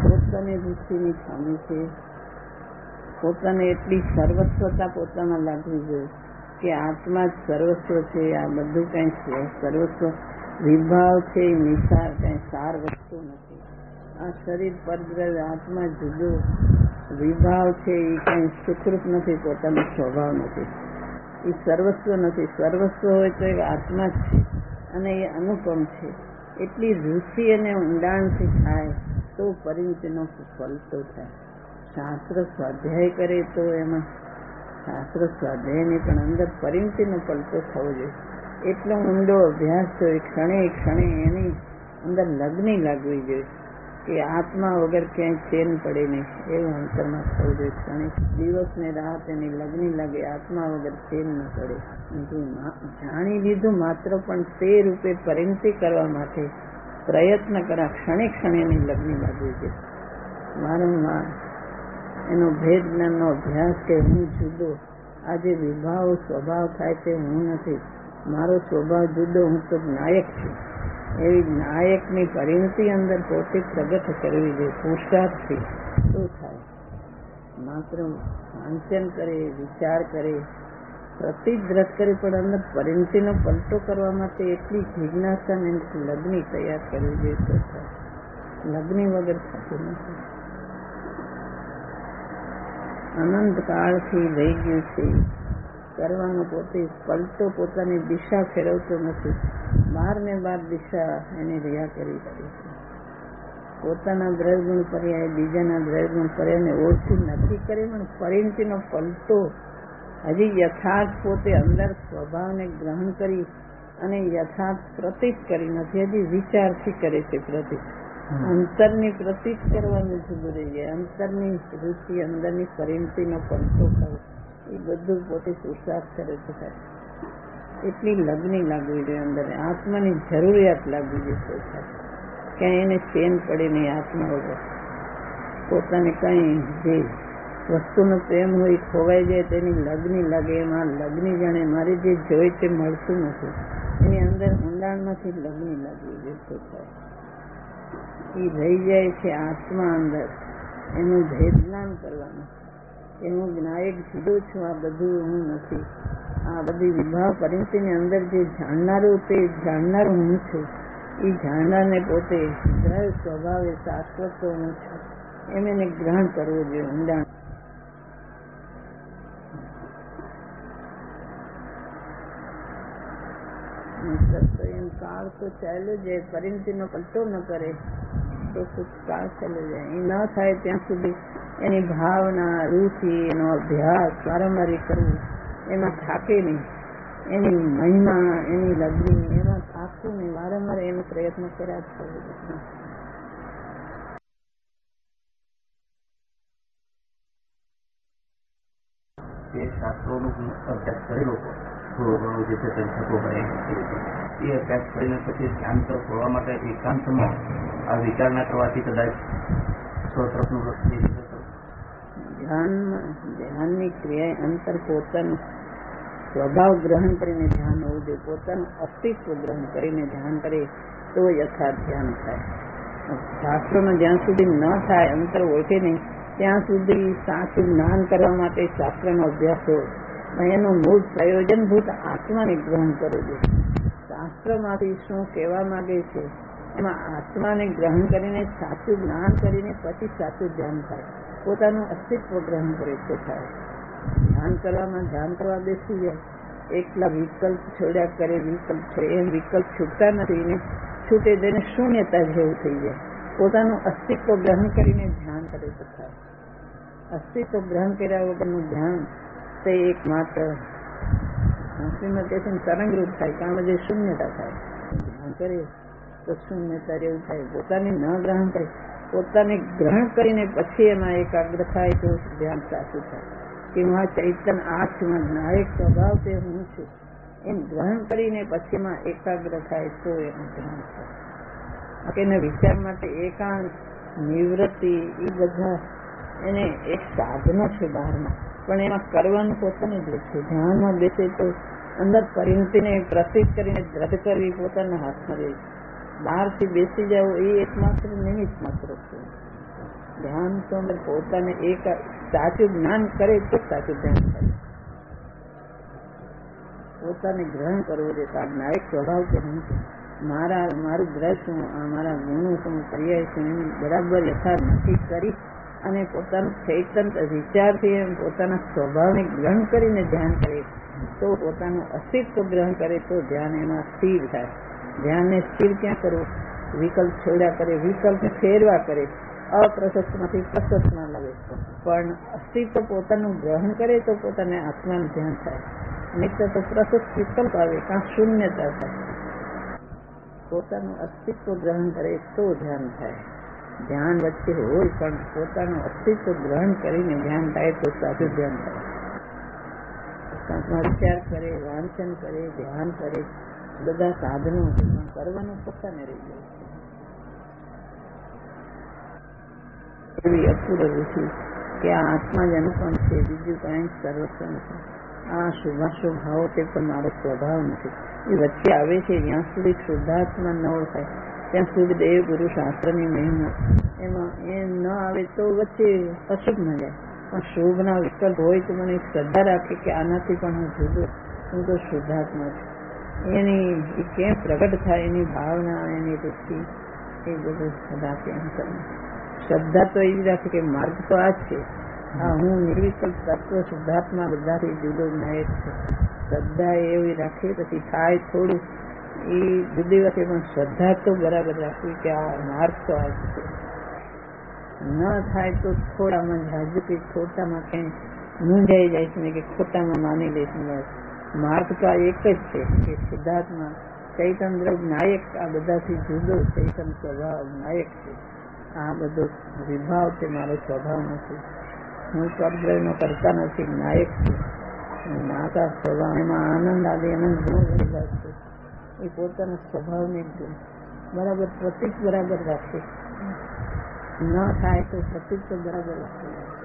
પોતાની રુચિની ખામી છે. પોતાને એટલી સર્વસ્વતા પોતામાં લાગવી જોઈએ કે આત્મા જ સર્વસ્વ છે. આ બધું કંઈ સર્વસ્વ વિભાવ છે, નિસાર કંઈ સાર વસ્તુ નથી. આ શરીર પરદ્રવ્ય આત્મા જુદો વિભાવ છે, એ કંઈ સુખરૂપ નથી, પોતાનો સ્વભાવ નથી, એ સર્વસ્વ નથી. સર્વસ્વ હોય તો એ આત્મા જ છે અને એ અનુપમ છે. એટલી રુચિ અને ઊંડાણથી થાય તો પરિણતિનો ફલતો થાય. શાસ્ત્ર સ્વાધ્યાય કરે તો એમાં શાસ્ત્ર સ્વાધ્યાયની પણ અંદર પરિણતિનો પલટો થવો જોઈએ. એટલો ઊંડો અભ્યાસ જોઈએ, ક્ષણે ક્ષણે એની અંદર લગ્ની લાગવી જોઈએ કે આત્મા વગર ક્યાંય ચેન પડે નહીં, એવું અંતરમાં થવું જોઈએ. ક્ષણે દિવસ ને રાત એની લગ્ની લાગે, આત્મા વગર ચેન ન પડે. જાણી લીધું માત્ર પણ તે રૂપે પરિણતિ કરવા માટે પ્રયત્ન કરા. ક્ષણે ક્ષણે એની લગ્ની લાગવી જોઈએ. વારંવાર એનો ભેદ જ્ઞાનનો અભ્યાસ કે હું જુદો, આ જે વિભાવ સ્વભાવ થાય તે હું નથી, મારો સ્વભાવ જુદો, હું તો નાયક છું. એવી નાયકની પરિણતિ અંદર પોતે પ્રગટ કરવી જોઈએ. પુરુષાર્થથી શું થાય? માત્ર વાંચન કરે, વિચાર કરે, પ્રતિદ્રત કરે, પણ અંદર પરિણતિનો પલટો કરવા માટે એટલી જિજ્ઞાસા ને લગ્ની તૈયાર કરવી જોઈએ તો થાય. લગ્ની વગર થતું નથી. અનંત કાળથી રહી ગયું છે કરવાનો, પોતે પલટો પોતાની દિશા ફેરવતો નથી. બાર ને બાર દિશા એને રહ્યા કરી છે. પોતાના દ્રવ્યગુણ પર્યાય બીજાના દ્રવ્યગુણ પર્યાયને ઓળખી નથી કરી, પણ પરિણતિનો પલટો હજી યથાર્થ પોતે અંદર સ્વભાવને ગ્રહણ કરી અને યથાર્થ પ્રતીત કરી નથી. હજી વિચારથી કરે છે પ્રતીત. અંતરની પ્રતીત કરવાનું જુદું રહી જાય. અંતરની રુચિ, અંદરની પરિણતિનો પલટો થયો, એ બધું પોતે પુરુષાર્થ કરે છે. એટલી લગ્ની લાગવી જોઈએ. અંદર આત્માની જરૂરિયાત લાગવી જોઈએ. ક્યાંય એને ચેન પડે નહીં આત્મા વગર. પોતાને કંઈ જે વસ્તુનો પ્રેમ હોય ખોવાઈ જાય તેની લગ્ની લાગે. એમાં લગ્ની જાણે મારે જે જોઈ તે મળતું નથી, એની અંદર ઊંડાણમાંથી લગ્ની લાગવી જોઈએ. એ રહી જાય છે આત્મા અંદર. એનું ભેદ જ્ઞાન કરવાનું કે હું નાયક જુદો છું, આ બધું હું નથી. આ બધી વિભાવ પરિણતિની અંદર જે જાણનારું તે જાણનારું હું છું. એ જાણનારને પોતે દ્રવ્ય સ્વભાવે શાશ્વત હું છું એમ એને ગ્રહણ કરવું જોઈએ. ઊંડાણ એમ કાળ તો ચાલ્યો જાય, પરિણતિનો પલટો ન કરે તો કાળ ચાલ્યો જાય. એ ન થાય ત્યાં સુધી એની ભાવના, રુચિ, એનો અભ્યાસ વારંવાર કરવું, એમાં થાકે નહીં. એની મહિમા, એની લગ્ની, એમાં થાકવું નહીં. વારંવાર એનો પ્રયત્ન કર્યા જ કરવો. એ શાસ્ત્રોનો અભ્યાસ કરેલો થોડો ઘણો જે છે તે થતો હોય, એ અભ્યાસ કરીને પછી ધ્યાન તરફ વળવા માટે એકાંતમાં આ વિચારણા કરવાથી કદાચ સ્વતરફનું ધ્યાનની ક્રિયા અંતર પોતાનું સ્વભાવ ગ્રહણ કરીને ધ્યાન હોવું જોઈએ. પોતાનું અસ્તિત્વ ગ્રહણ કરીને ધ્યાન કરે તો યથાર્થ ધ્યાન થાય. શાસ્ત્રોમાં જ્યાં સુધી ન થાય, અંતર ઓળખે નહીં, ત્યાં સુધી સાચું જ્ઞાન કરવા માટે શાસ્ત્રનો અભ્યાસ હોય. એનું મૂળ પ્રયોજનભૂત આત્માને ગ્રહણ કરવું જોઈએ. શાસ્ત્રમાંથી શું કહેવા માંગે છે એમાં આત્માને ગ્રહણ કરીને સાચું જ્ઞાન કરીને પછી સાચું ધ્યાન થાય. પોતાનું અસ્તિત્વ ગ્રહણ કરે તો થાય. ધ્યાન કરવામાં ધ્યાન કરવા બેસી જાય, એકલા વિકલ્પ છોડ્યા કરે, વિકલ્પ છોડે, એમ વિકલ્પ છૂટતા નથી ને છૂટે તેને શૂન્યતા જેવું થઈ જાય. પોતાનું અસ્તિત્વ ગ્રહણ કરીને ધ્યાન કરે તો થાય. અસ્તિત્વ ગ્રહણ કર્યા વગરનું ધ્યાન તે એકમાત્ર સંસ્કૃતમાં કહે છે તરંગરૂપ થાય. કારણ જે શૂન્યતા થાય. ધ્યાન કરે તો શૂન્યતા જેવું થાય. પોતાને ન ગ્રહણ કરે, પોતાને ગ્રહણ કરીને પછી એમાં એકાગ્ર થાય તો ધ્યાન સાચું થાય. કે હું આ ચૈતન આ છું, નાયક સ્વભાવ તે હું છું એમ ગ્રહણ કરીને પછી એમાં એકાગ્ર થાય તો એનું ધ્યાન થાય. એને વિચાર માટે એકાંત, નિવૃત્તિ એ બધા એને એક સાધનો છે બહારના, પણ એમાં કરવાનું પોતાની જ છે. ધ્યાનમાં બેસે તો અંદર પરિણતિને પ્રતિત કરીને દ્રઢ કરવી પોતાના હાથમાં રહે. બહારથી બેસી જવું એ એકમાત્ર નિમિત્ત માત્ર છે. ધ્યાન તો અંદર પોતાને એક સાચું જ્ઞાન કરે તો સાચું ધ્યાન થાય. પોતાને ગ્રહણ કરવું જોઈએ. આ નાયક સ્વભાવ કે હું મારું ગ્રહ છું, મારા ગુણો શું, પર્યાય છું, એની બરાબર યથાર્થ નક્કી કરી અને પોતાનું ચૈતન્ય વિચારથી પોતાના સ્વભાવને ગ્રહણ કરીને ધ્યાન કરે તો પોતાનું અસ્તિત્વ ગ્રહણ કરે તો ધ્યાન એમાં સ્થિર થાય. ધ્યાનને સ્થિર ક્યાં કરવું? વિકલ્પ છોડ્યા કરે, વિકલ્પ ફેરવા કરે, અપ્રશસ્તમાંથી પ્રશસ્તમાં લાવે. પણ અસ્તિત્વ પોતાનું ગ્રહણ કરે તો પોતાને આત્માનું ધ્યાન થાય. નહીં તો પ્રશસ્ત વિકલ્પ આવે, કાં શૂન્યતા થાય. પોતાનું અસ્તિત્વ ગ્રહણ કરે તો ધ્યાન થાય. ધ્યાન વચ્ચે હોય પણ પોતાનું અસ્તિત્વ ગ્રહણ કરીને ધ્યાન થાય તો સાચું ધ્યાન થાય. વિચાર કરે, વાંચન કરે, ધ્યાન કરે, બધા સાધનો પણ કરવાનું પોતાને રહી જાય. એવી અપૂર્વ રુચિ કે આ આત્મા જ અનુપમ છે, બીજું કઈ સર્વસ્વ નથી. આ શુભાશુભ ભાવ તે પણ મારો સ્વભાવ નથી. એ વચ્ચે આવે છે જ્યાં સુધી શુદ્ધાત્મા ન ઓળખાય ત્યાં સુધી દેવ ગુરુ શાસ્ત્રની મહિમા એમાં એ ન આવે તો વચ્ચે અશુભ ન જાય. પણ શુભના વિકલ્પ હોય તો મને શ્રદ્ધા રાખે કે આનાથી પણ હું જુદો, હું તો શુદ્ધાત્મા છું. એની કેમ પ્રગટ થાય એની ભાવના, એની રુચિ, એ બધું રાખે. શ્રદ્ધા તો એવી રાખે કે માર્ગ તો આ જ છે, હા હું નિર્વિકલ્પ તત્વ શુદ્ધાત્મા બધાથી જુદો નાયક છે. શ્રદ્ધા એવી રાખે પછી થાય થોડું એ જુદી વખતે પણ શ્રદ્ધા તો બરાબર રાખવી કે આ માર્ગ તો આ જ છે. ન થાય તો થોડામાં જાજુ કે ખોટામાં કઈ મૂંઝાઈ જાય છે ને કે ખોટામાં માની લે છે. માર્ગ તો આ એક જ છે કે શુદ્ધાત્મા ચૈતન્ય નાયક, આ બધાથી જુદો ચૈતન્ય સ્વભાવ નાયક છે. આ બધો વિભાવ છે, મારો સ્વભાવ નથી. હું સ્વર્ગનો કરતા નથી, નાયક છું. માતા સ્વભાવ એમાં આનંદ આદિ અનંત ગુણ રહેલા છે. એ પોતાના સ્વભાવને બરાબર પ્રતિક બરાબર રાખે. ન થાય તો પ્રતિક તો બરાબર રાખે.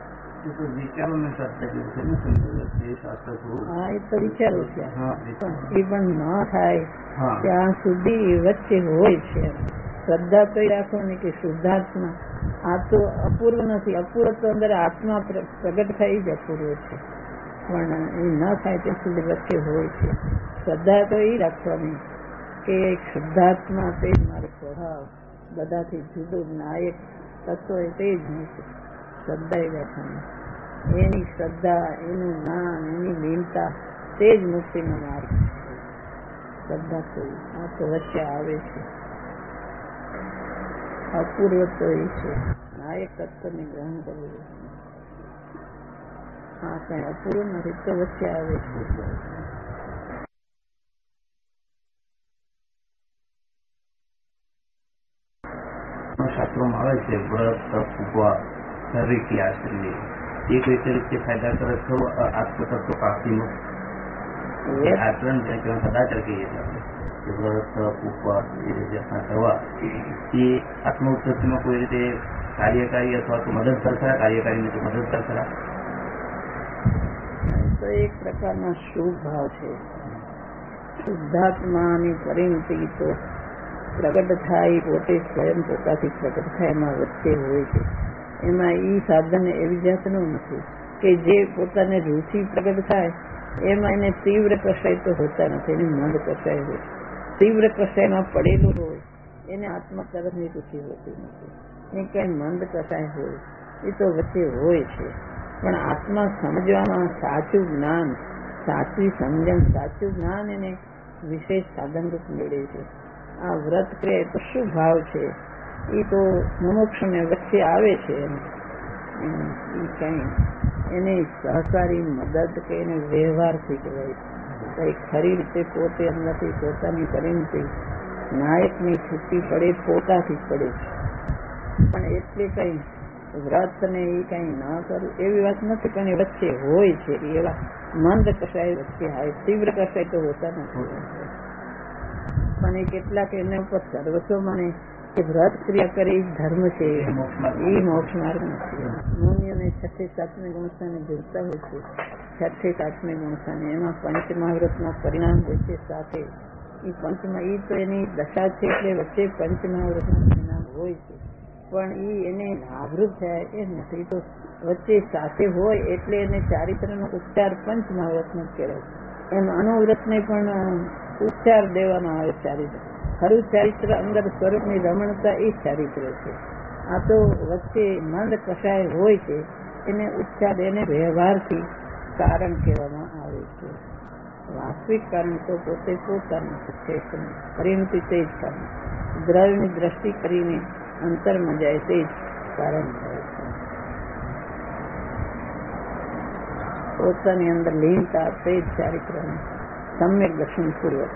હા એ તો વિચારો છે, એ પણ ન થાય ત્યાં સુધી વચ્ચે હોય છે. શ્રદ્ધા તો રાખવાની કે શુદ્ધાત્મા આ તો અપૂર્વ નથી. અપૂર્વ તો અંદર આત્મા પ્રગટ થઈ જ અપૂર્વ છે, પણ એ ન થાય ત્યાં સુધી વચ્ચે હોય છે. શ્રદ્ધા તો એ રાખવાની કે શુદ્ધાત્મા તે જ મારો સ્વભાવ, બધાથી જુદો નાયક તત્વ તે જ હું છું. શ્રદ્ધા એ રાખવાની. એની શ્રદ્ધા, એનું જ્ઞાન, એની લીનતા તે જ મુક્તિનો માર્ગ છે. શ્રદ્ધા તો આ તો વચ્ચે આવે છે. અપૂર્વ તો એ છે નાયક તત્વને ગ્રહણ કરવું. હા કઈ અપૂર્વ નથી તો વચ્ચે આવે છે. શાસ્ત્રોમાં આવે છે વ્રત, તપ, ઉપવાસ, શારીરિક આશ્રય એક રીતે ફાયદાકારક થવું આત્મતત્વ પ્રાપ્તિનું આચરણ સદાચાર કહીએ છીએ. વ્રત, તપ, ઉપવાસ એ રીતે કરવા એ આત્મ ઉત્પત્તિમાં કોઈ રીતે કાર્યકારી અથવા તો મદદગાર ખરા, કાર્યકારી નથી મદદગાર ખરા? તો એક પ્રકારના શુભ ભાવ છે. શુદ્ધાત્માની પરિણતિ તો પ્રગટ થાય પોતે સ્વયં પોતાથી પ્રગટ થાય એમાં વચ્ચે હોય છે. એમાં એ સાધન એવી જાતનું નથી કે જે પોતાને રુચિ પ્રગટ થાય એમાં એને તીવ્ર કષાય તો હોતા નથી, એને મંદ કષાય હોય. તીવ્ર કષાયમાં પડેલું હોય એને આત્મા તરફની રુચિ હોતી નથી. એ કઈ મંદ કષાય હોય એ તો વચ્ચે હોય છે. પણ આત્મા સમજવામાં સાચું જ્ઞાન, સાચી સમજણ, સાચું જ્ઞાન એને વિશેષ સાધન રૂપ મેળવે છે. આ વ્રત ક્રિયા તો શું ભાવ છે એ તો મુમુક્ષુને વચ્ચે આવે છે. કઈ એને સહકારી મદદ કે એને વ્યવહારથી કહેવાય. કઈ ખરી રીતે પોતે નથી. પોતાની પરિણતિ નાયકની છૂટી પડે પોતાથી પડે છે. પણ એટલે કઈ વ્રત ને એ કઈ ન કરવું એવી વાત નથી, પણ એ વચ્ચે હોય છે. એવા મંદ કસાય વચ્ચે આવે, તીવ્ર કસાય તો હોતા નથી. પણ એ કેટલાક એના ઉપર સર્વસ્વ માને કે વ્રત ક્રિયા કરે એ ધર્મ છે, એ મોક્ષ માર્ગ નથી. મુનિઓને 6 7 ગુણસ્થાને જોડતા હોય છે. 6 7 ગુણસ્થાને એમાં પંચમહાવ્રતના પરિણામ હોય છે સાથે. એ પંચમાં એ તો એની દશા છે એટલે વચ્ચે પંચમહાવ્રતના પરિણામ હોય છે. પણ એને આવૃત થયા એ નથી. તો વચ્ચે સાથે હોય એટલે એને ચારિત્રનો ઉચ્ચાર પંચ મહાવ્રતનો કહેવાય. એમ અનુવ્રતને પણ ઉચ્ચાર દેવાનો આવે. ચારિત્ર ખરું ચારિત્ર અંદર સ્વરૂપની રમણતા એ ચારિત્ર છે. આ તો વચ્ચે મંદ કશાય હોય છે એને ઉચ્ચાર એને વ્યવહારથી કારણ કહેવામાં આવે છે. વાસ્તવિક કારણ તો પોતે પોતાનું છે. પરિણતિ તે જ કારણ. દ્રવ્યની દ્રષ્ટિ કરીને અંતરમાં જાય તે જ કારણ થાય છે. પોતાની અંદર લીનતા તે જ ચારિત્રનું સમ્યક દર્શન પૂર્વક.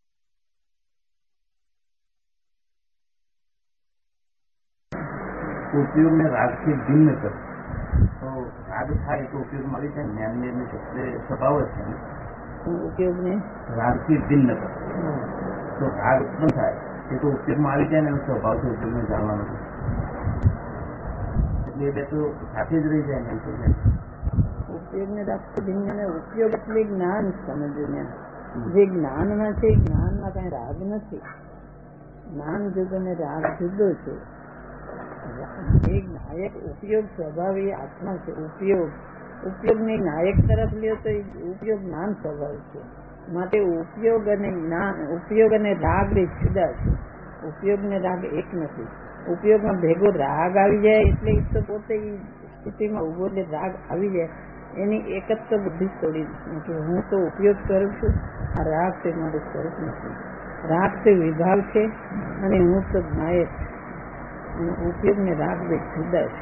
ઉપયોગને રાગથી ભિન્ન કરે તો રાગ થાય તો ઉપયોગમાં આવી જાય. જ્ઞાનની સ્વભાવ જ છે. ઉપયોગને રાગથી ભિન્ન કરે તો રાગ ઉત્પન્ન થાય એ તો ઉપયોગમાં આવી જાય ને એનો સ્વભાવ છે ઉપયોગને જાણવાનો. એટલે એ બે તો સાથે જ રહી જાય ને. ઉપયોગને રાખતો ભિન્ન. ઉપયોગ એટલે જ્ઞાન સમજવું. જે જ્ઞાનમાં છે જ્ઞાનમાં કઈ રાગ નથી. જ્ઞાન જુદો ને રાગ જુદો છે. એક નાયક ઉપયોગ સ્વભાવ એ આત્મા છે. ઉપયોગને નાયક તરફ લ્યો તો ઉપયોગ જ્ઞાન સ્વભાવ છે. માટે ઉપયોગ અને જ્ઞાન, ઉપયોગ અને રાગ એ જુદા છે. ઉપયોગ ને રાગ એક નથી. ઉપયોગમાં ભેગો રાગ આવી જાય એટલે તો પોતે સ્થિતિમાં ઉભો એટલે રાગ આવી જાય. એની એકત્વ બુદ્ધિ તોડી કે હું તો ઉપયોગ કરું છું, આ રાગ તે મારું સ્વરૂપ નથી. રાગ તે વિભાગ છે અને હું તો નાયક. ઉપયોગ ને રાગ બે જુદા છે.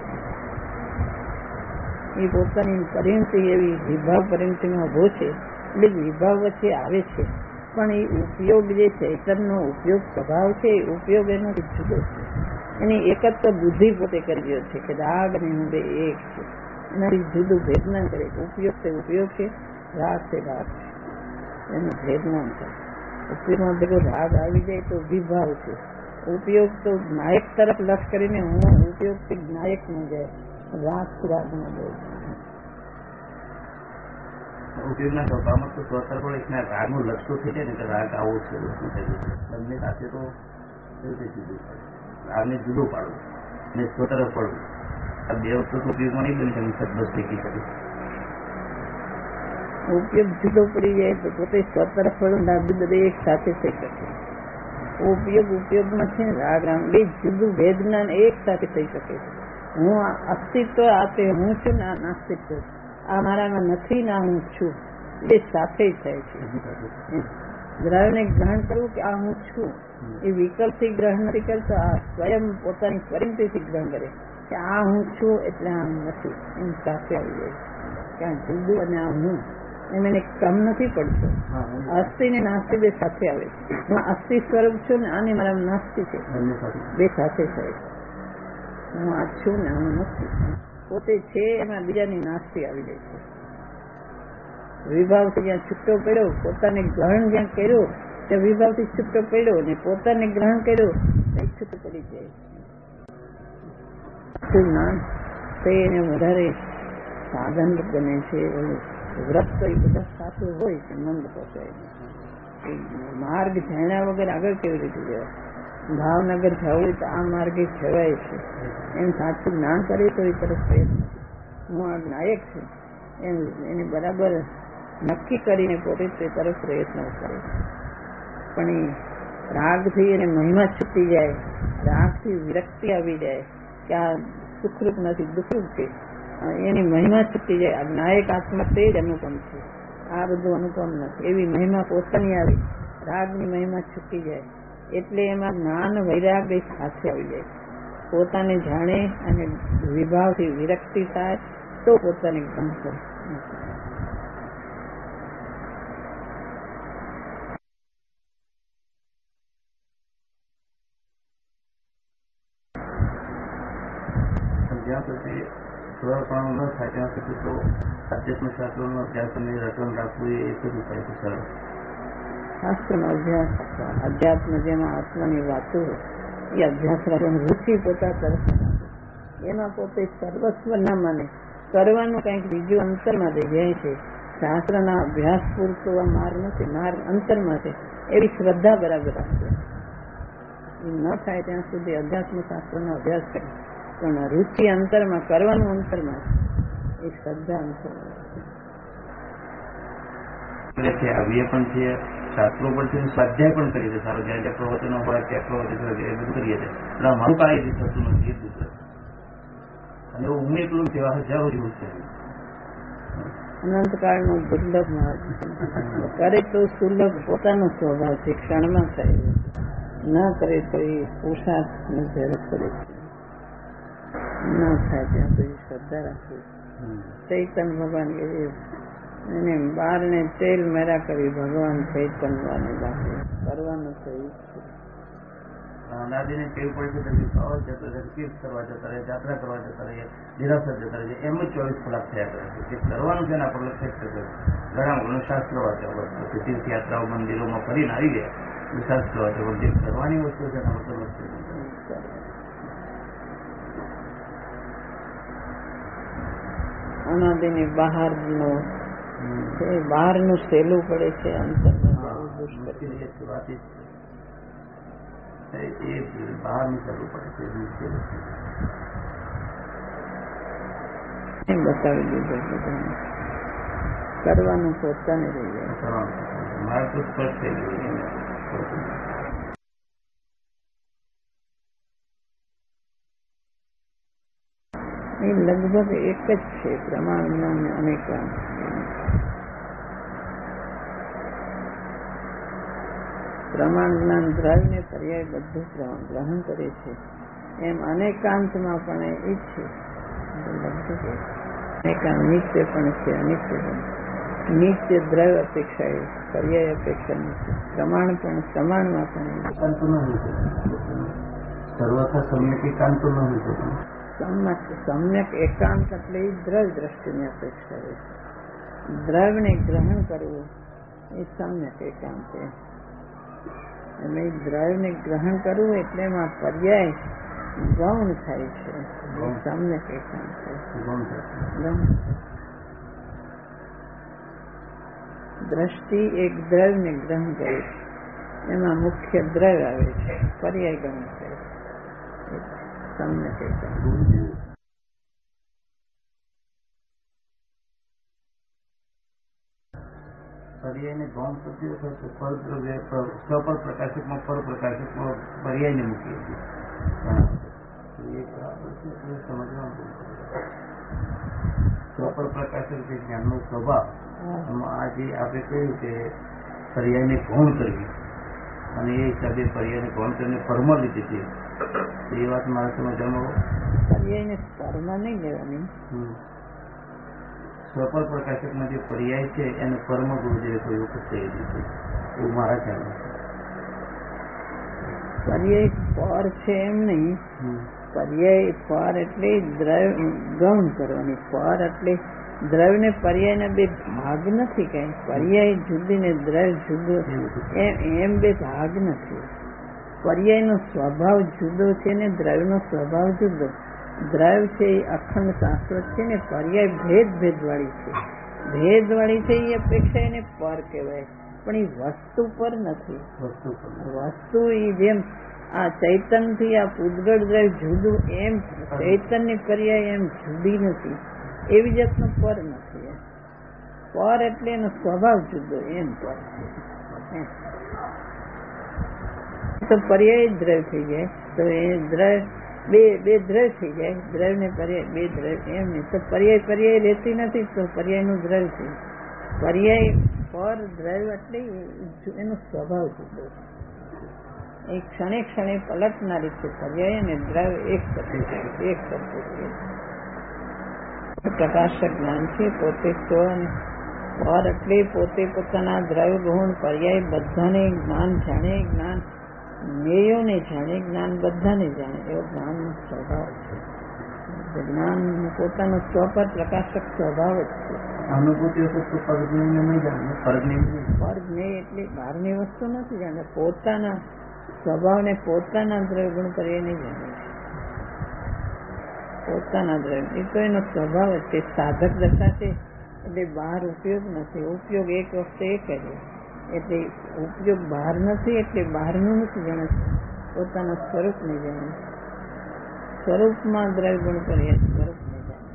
એ પોતાની પરિણતિ એવી વિભાવ પરિણતિમાં ઉભો છે એટલે વિભાવ વચ્ચે આવે છે. પણ એ ઉપયોગ જે ચૈતનનો ઉપયોગ સ્વભાવ છે એ ઉપયોગ એનો જુદો છે. એની એકત્વ બુદ્ધિ પોતે કરી ગયો છે કે રાગ અને હું બે એક છે. એનાથી જુદું ભેદના કરે. ઉપયોગ તે ઉપયોગ છે, રાગ તે રાગ છે. એનું ભેદના કરે. ઉપયોગમાં ભેગો રાગ આવી જાય તો વિભાવ છે. ઉપયોગ તો નાયક તરફ લક્ષ કરીને હું ઉપયોગ થી નાયક ન જાય, રાગ રાગ ન જાય. ઉપયોગના સ્વભાવમાં તો સ્વતંત્ર પણ એક રાગનું લક્ષ તો થઈ જાય ને કે રાગ આવો છે. બંને સાથે તો જુદું રાગને જુદો પાડવું અને સ્વતંત્ર પડવું. આ બે વસ્તુ તો ઉપયોગમાં નહીં બની શકે. શબ્દ શીખી શકે. ઉપયોગ જુદો પડી જાય તો પોતે સ્વતંત્ર પડવું ના એક સાથે થઈ શકે. ઉપયોગમાં છે રાગ રામ બે જુદું ભેદ જ્ઞાન એક સાથે થઈ શકે છે. હું અસ્તિત્વ આપે હું છું ને આ નાસ્તિત્વ, આ મારામાં નથી ના હું છું, એ સાથે થાય છે. દ્રવ્યને ગ્રહણ કરવું કે આ હું છું એ વિકલ્પથી ગ્રહણ નથી કરતો. આ સ્વયં પોતાની પરિણતિથી ગ્રહણ કરે કે આ હું છું એટલે આ નથી. એમ સાથે આવી જાય. ક્યાં જુદું અને આ હું એમ એને ક્રમ નથી પડતો. અસ્થિ ને નાસ્તિ બે સાથે આવે છે. હું અસ્થિ સ્વરૂપ છું ને આને મારા નાસ્તિ છે. બે સાથે થાય. હું આ છું ને હું નથી. પોતે છે એમાં બીજાની નાસ્તિ આવી જાય છે. વિભાવથી જ્યાં છૂટો પડ્યો, પોતાને ગ્રહણ જ્યાં કર્યો ત્યાં વિભાવથી છૂટો પડ્યો ને પોતાને ગ્રહણ કર્યો એ છૂટો પડી જાય. જ્ઞાન તે એને વધારે સાધન બને છે. વ્રત તો એ બધા સાથે હોય છે. મંદ પહોંચાય માર્ગ જાણ્યા વગર આગળ કેવી રીતે જવાય? ભાવનગર જવું હોય તો આ માર્ગે જવાય છે. એમ સાચું જ્ઞાન કરે તો એ તરફ પ્રયત્ન. હું આ નાયક છું એમ એને બરાબર નક્કી કરીને પોતે તે તરફ પ્રયત્ન કરે. પણ એ રાગથી એને મહિમા છૂટી જાય, રાગથી વિરક્તિ આવી જાય કે આ સુખરૂપ નથી દુઃખરૂપ છે, એની મહિમા છૂટી જાય. આ નાયક આત્મા તે જ અનુપમ છે. આ બધું અનુપમ નથી. એવી મહિમા પોતાની આવી, રાગની મહિમા છૂટી જાય એટલે એમાં જ્ઞાન વૈરાગ એ સાથે આવી જાય. પોતાને જાણે અને વિભાવથી વિરક્તિ થાય તો પોતાને ગમ કરે. જ્યાં સુધી સ્વપણ ન થાય ત્યાં સુધી તો અધ્યાત્મ શાસ્ત્રોનો અભ્યાસ અને રટન રાખવું એ બધું થાય છે. સરળ શાસ્ત્રનો અભ્યાસ, અધ્યાત્મ જેમાં આત્માની વાતો એ અભ્યાસ રાખવાની રુચિ પોતા તરફ એમાં પોતે સર્વસ્વ ના માને. કરવાનું કંઈક બીજું અંતરમાં થઈ જાય છે. શાસ્ત્રના અભ્યાસ પૂરતો આ માર્ગ નથી, માર્ગ અંતરમાં છે. એવી શ્રદ્ધા બરાબર રાખે. એ ન થાય ત્યાં સુધી અધ્યાત્મ શાસ્ત્રનો અભ્યાસ કરે, પણ રુચિ અંતરમાં, કરવાનું અંતરમાં, એ શ્રદ્ધા અંતરમાં છે. આવીએ પણ છે, શાસ્ત્રો પણ છે, સ્વાધ્યાય પણ કરીએ છીએ. સારો જ્યાં જ્યાં પ્રવચનો હોય ત્યાં પ્રવચન એ બધું કરીએ છીએ, પણ મારું કાર્ય થતું નથી એટલું છે. અને એવું હું એટલું સેવા હજારો જેવું છે. અનંતકાળનો દુર્લભ માર્ગ કરે તો સુલભ પોતાનો સ્વભાવ છે, ક્ષણમાં થાય, ન કરે તો એ પુરુષાર્થની જરૂર પડે છે. ન થાય ત્યાં સુધી શ્રદ્ધા રાખવી. ચૈતન્ય ભગવાન એને બારને તેલ મેરા કરી ભગવાન ચૈતન્યને લાગે કરવાનું તો એ છે. અનાદિને ટેવ પડે છે, પ્રવાસ જતા રહે, તીર્થ કરવા જતા રહે, યાત્રા કરવા જતા રહે, નિરાશર જતા રહે, એમ જ 24 કલાક થયા કરે છે. જે કરવાનું છે ને આપણે લક્ષ્ય છે. ઘણા ઘણું શાસ્ત્ર વાંચ્યા હોય, તીર્થયાત્રાઓ મંદિરોમાં ફરીને આવી ગયા, શાસ્ત્ર વાંચ્યા, પણ જે કરવાની વસ્તુ છે ને આપણે લક્ષ્ય અનાદિની બહારનું સહેલું પડે છે, અંતરમાં મુશ્કેલ વાત એ બહારનું કરવું પડે છે. બતાવી દીધું બધાને કરવાનું પોતાને રહી જાય. મારે તો સ્પષ્ટ થઈ ગયું. એ લગભગ એક જ છે, પ્રમાણ જ્ઞાન અનેકાંત. પ્રમાણ જ્ઞાન દ્રવ્યને પર્યાય બધું ગ્રહણ કરે છે, એમ અનેકાંતમાં પણ એ છે. અનેકાંત નિત્ય પણ છે, અનિત્ય પણ. નિત્ય દ્રવ્ય અપેક્ષા એ પર્યાય અપેક્ષા નથી. પ્રમાણ પણ પ્રમાણમાં પણ એકાંત ન હોય છે. સર્વથા સમ્યક એકાંત ન હોય છે. સમ્યક એકાંત એટલે એ દ્રવ્ય દ્રષ્ટિની અપેક્ષા છે. દ્રવ્યને ગ્રહણ કરવું એ સમ્યક એકાંત છે. એટલે દ્રવ્યને ગ્રહણ કરવું એટલે એમાં પર્યાય ગૌણ થાય છે. સમ્યક એકાંત છે. દ્રષ્ટિ એક દ્રવ્યને ગ્રહણ કરે છે, એમાં મુખ્ય દ્રવ્ય આવે છે, પર્યાય ગૌણ થાય છે. સમ્યક એકાંત. પર્યાયને ગૌણ કરતી વખતે સ્વપર પ્રકાશકમાં પર પ્રકાશકમાં પર્યાયને મૂકીએ છીએ. સ્વપર પ્રકાશક જે જ્ઞાનનો સ્વભાવ, એમાં આ જે આપણે કહ્યું કે પર્યાયને ગૌણ કરવી, અને એ હિસાબે પર્યાયને ગૌણ કરીને પરમા લીધી છે, એ વાત મારે સમજવામાં પર્યાયને પરમાં નહીં લેવાની. સ્વપર પ્રકાશકમાં જે પર્યાય છે એને પરમ ગુરુદેવે કોઈ વખત કહી દીધું, એવું મારા ખ્યાલ છે. પર્યાય પર છે એમ નહીં. પર્યાય પર એટલે દ્રવ્ય ગૌણ કરવાની. પર એટલે દ્રવ્ય ને પર્યાયના બે ભાગ નથી. કઈ પર્યાય જુદી ને દ્રવ્ય જુદો એમ બે ભાગ નથી. પર્યાયનો સ્વભાવ જુદો છે ને દ્રવ્યનો સ્વભાવ જુદો. દ્રવ્ય છે એ અખંડ શાશ્વત છે ને પર્યાય ભેદવાળી છે. ભેદવાળી છે એ અપેક્ષા એને પર કહેવાય, પણ એ વસ્તુ પર નથી. વસ્તુ એ જેમ આ ચૈતનથી આ પૂતગળ દ્રવ્ય જુદું, એમ ચૈતન્ય પર્યાય એમ જુદી નથી. એવી જાતનો પર નથી. પર એટલે એનો સ્વભાવ જુદો, એમ પર છે. તો પર્યાય દ્રવ્ય થઈ જાય તો એ દ્રવ્ય બે દ્રવ્ય થઈ જાય. દ્રવ્ય ને પર્યાય બે દ્રવ્ય એમ નહીં. તો પર્યાય રહેતી નથી, તો પર્યાયનું દ્રવ્ય છે. પર્યાય પર દ્રવ્ય એટલે એનો સ્વભાવ જુદો. એ ક્ષણે ક્ષણે પલટનારી છે પર્યાય, અને દ્રવ્ય એક સરખું છે. પ્રકાશક જ્ઞાન છે પોતે તો, પર એટલે પોતે પોતાના દ્રવ્ય ગુણ પર્યાય બધાને જ્ઞાન જાણે, જ્ઞાન મેયોને જાણે, જ્ઞાન બધાને જાણે, એવો જ્ઞાનનો સ્વભાવ છે. જ્ઞાન પોતાનો સ્વપર પ્રકાશક સ્વભાવ જ છે. અનુભૂતિ વસ્તુ પરજ્ઞેય નહીં જાણે. પરજ્ઞેય એટલે બહારની વસ્તુ નથી જાણે, પોતાના સ્વભાવને પોતાના દ્રવ્ય ગુણ પર્યાય નહીં જાણે. પોતાના દ્રવ્ય એ તો એનો સ્વભાવ જ છે. સાધક દશા છે એટલે બહાર ઉપયોગ નથી. ઉપયોગ એક વખતે એ કરે એટલે ઉપયોગ બહાર નથી, એટલે બહારનું નથી જાણે. પોતાના સ્વરૂપને જાણે, સ્વરૂપમાં દ્રવ્યગુણ કરીએ સ્વરૂપને જાણે.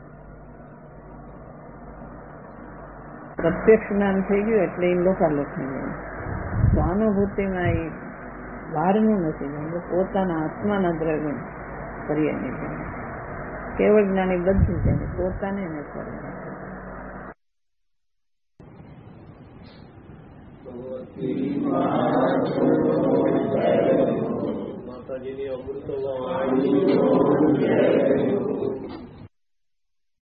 પ્રત્યક્ષ જ્ઞાન થઈ ગયું એટલે એ લોકાલોકને જાણે. સ્વાનુભૂતિમાં એ બહારનું નથી જાણે, પોતાના આત્માના દ્રવ્યગુણ કરીએ નહીં જાણે. કેવળ જ્ઞાની બધું જાણે, પોતાને ન કરે. માતાજીની અમૃતવાણી